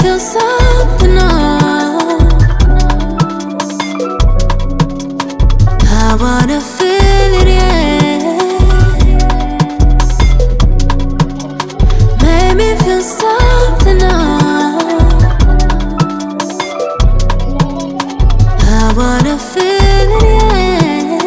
feel something else. I wanna feel it, yeah. Made me feel something else. I wanna feel it, yeah.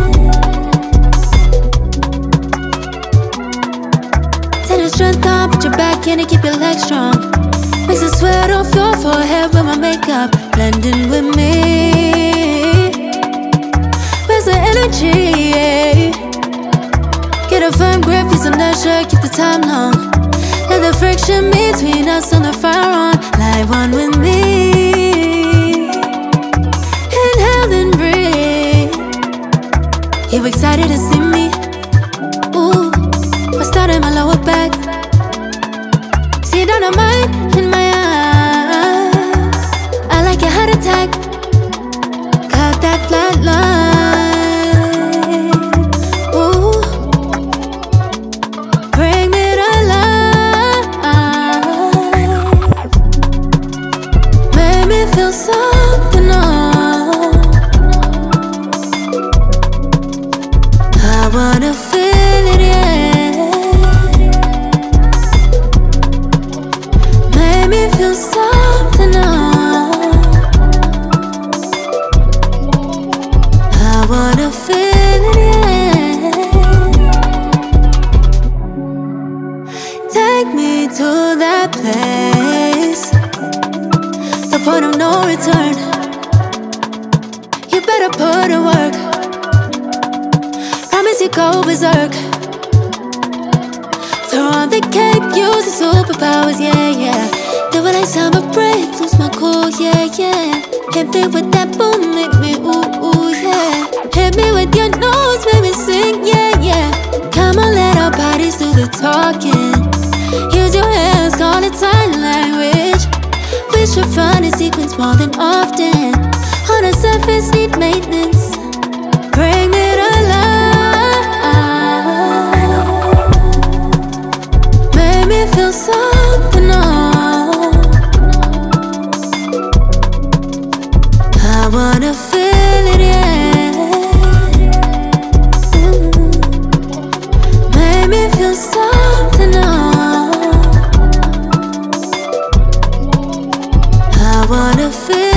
Take the strength on, put your back in and keep your legs strong. Makes the sweat off your forehead with my makeup blending with me. Where's the energy? Yeah. Get a firm grip, use some nurture, keep the time long. Let the friction between us on the fire on. Light one with me. Inhale and breathe. You excited to see me? Ooh, I started my lower back. See dynamite in my eyes. I like your heart attack. Cut that flat line. Ooh, bring me to life. Made me feel something else. I wanna feel it, yeah. Made me feel something else. I wanna feel it, yeah. Take me to that place, the point of no return. You better put in work. Promise you go berserk. Throw on the cape, use the superpowers, yeah, yeah. Do what I sound but break, lose my cool, yeah, yeah. Hit me with that boom, make me ooh, ooh, yeah. Hit me with your nose, make me sing, yeah, yeah. Come on, let our bodies do the talking. Use your hands, call it sign language. We should run in sequence more than often. On the surface, need maintenance. Bring me to life. Made me feel something else. I wanna feel it, yeah. Made me feel something else. I wanna feel